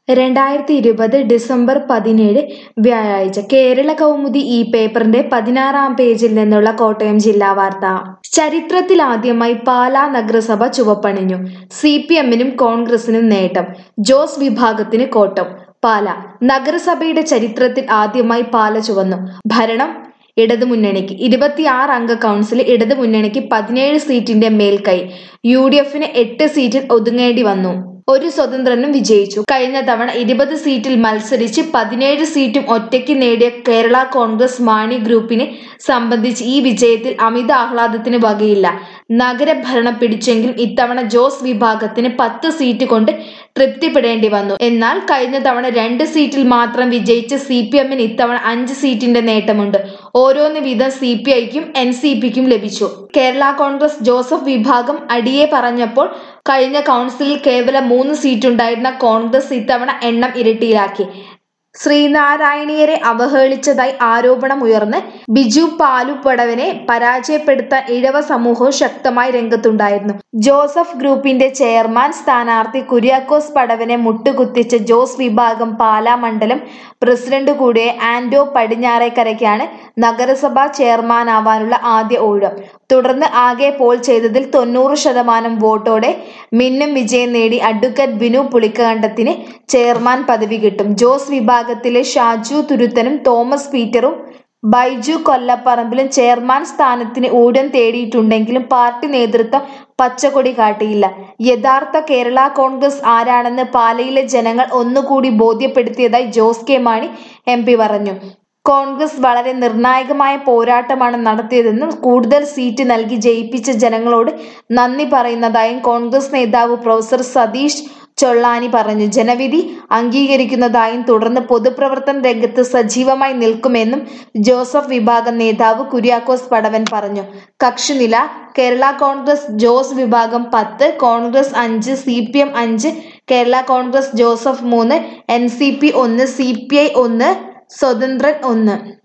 2020 December 17 വ്യാഴാഴ്ച കേരള കൗമുദി ഈ പേപ്പറിന്റെ 16-ാം പേജിൽ നിന്നുള്ള കോട്ടയം ജില്ലാ വാർത്ത. ചരിത്രത്തിലാദ്യമായി പാലാ നഗരസഭ ചുവപ്പണിഞ്ഞു. CPMനും കോൺഗ്രസിനും നേട്ടം. ജോസ് വിഭാഗത്തിന് കോട്ടം. പാലാ നഗരസഭയുടെ ചരിത്രത്തിൽ ആദ്യമായി പാല ചുവന്നു. ഭരണം ഇടതുമുന്നണിക്ക്. 26 അംഗ കൗൺസിൽ ഇടതുമുന്നണിക്ക് 17 സീറ്റിന്റെ മേൽക്കൈ. UDFന് 8 സീറ്റിൽ ഒതുങ്ങേണ്ടി വന്നു. ഒരു സ്വതന്ത്രനും വിജയിച്ചു. കഴിഞ്ഞ തവണ 20 സീറ്റിൽ മത്സരിച്ച് 17 സീറ്റും ഒറ്റയ്ക്ക് നേടിയ കേരള കോൺഗ്രസ് മാണി ഗ്രൂപ്പിനെ സംബന്ധിച്ച് ഈ വിജയത്തിൽ അമിത ആഹ്ലാദത്തിന് വകയില്ല. നഗരഭരണം പിടിച്ചെങ്കിലും ഇത്തവണ ജോസ് വിഭാഗത്തിന് 10 സീറ്റ് കൊണ്ട് തൃപ്തിപ്പെടേണ്ടി വന്നു. എന്നാൽ കഴിഞ്ഞ തവണ 2 സീറ്റിൽ മാത്രം വിജയിച്ച CPMന് ഇത്തവണ 5 സീറ്റിന്റെ നേട്ടമുണ്ട്. ഓരോന്ന് വീതം CPIക്കും NCPക്കും ലഭിച്ചു. കേരള കോൺഗ്രസ് ജോസഫ് വിഭാഗം അടിയെ പറഞ്ഞപ്പോൾ കഴിഞ്ഞ കൗൺസിലിൽ കേവലം 3 സീറ്റുണ്ടായിരുന്ന കോൺഗ്രസ് ഇത്തവണ എണ്ണം ഇരട്ടിയിലാക്കി. ശ്രീനാരായണീയരെ അവഹേളിച്ചതായി ആരോപണമുയർന്ന് ബിജു പാലുപടവനെ പരാജയപ്പെടുത്താൻ ഇഴവ സമൂഹവും ശക്തമായി രംഗത്തുണ്ടായിരുന്നു. ജോസഫ് ഗ്രൂപ്പിന്റെ ചെയർമാൻ സ്ഥാനാർത്ഥി കുര്യാക്കോസ് പടവനെ മുട്ടുകുത്തിച്ച ജോസ് വിഭാഗം പാലാ മണ്ഡലം പ്രസിഡന്റ് കൂടിയ ആന്റോ പടിഞ്ഞാറേക്കരയ്ക്കാണ് നഗരസഭാ ചെയർമാനാവാനുള്ള ആദ്യ ഊഴം. തുടർന്ന് ആകെ പോൾ ചെയ്തതിൽ 90% വോട്ടോടെ മിന്നും വിജയം നേടി അഡ്വക്കേറ്റ് ബിനു പുളിക്കകണ്ടത്തിന് ചെയർമാൻ പദവി കിട്ടും. ജോസ് വിഭാഗത്തിലെ ഷാജു തുരുത്തനും തോമസ് പീറ്ററും ബൈജു കൊല്ലപ്പറമ്പിലും ചെയർമാൻ സ്ഥാനത്തിന് ഊഴം തേടിയിട്ടുണ്ടെങ്കിലും പാർട്ടി നേതൃത്വം പച്ചക്കൊടി കാട്ടിയില്ല. യഥാർത്ഥ കേരള കോൺഗ്രസ് ആരാണെന്ന് പാലയിലെ ജനങ്ങൾ ഒന്നുകൂടി ബോധ്യപ്പെടുത്തിയതായി ജോസ് കെ മാണി MP പറഞ്ഞു. കോൺഗ്രസ് വളരെ നിർണായകമായ പോരാട്ടമാണ് നടത്തിയതെന്നും കൂടുതൽ സീറ്റ് നൽകി ജയിപ്പിച്ച ജനങ്ങളോട് നന്ദി പറയുന്നതായും കോൺഗ്രസ് നേതാവ് പ്രൊഫസർ സതീഷ് ചൊള്ളാനി പറഞ്ഞു. ജനവിധി അംഗീകരിക്കുന്നതായും തുടർന്ന് പൊതുപ്രവർത്തന രംഗത്ത് സജീവമായി നിൽക്കുമെന്നും ജോസഫ് വിഭാഗം നേതാവ് കുര്യാക്കോസ് പടവൻ പറഞ്ഞു. കക്ഷിനില: കേരള കോൺഗ്രസ് ജോസ് വിഭാഗം 10, Congress 5, CPM 5, Kerala Congress Joseph 3, NCP 1, CPI 1, സ്വതന്ത്രൻ 1.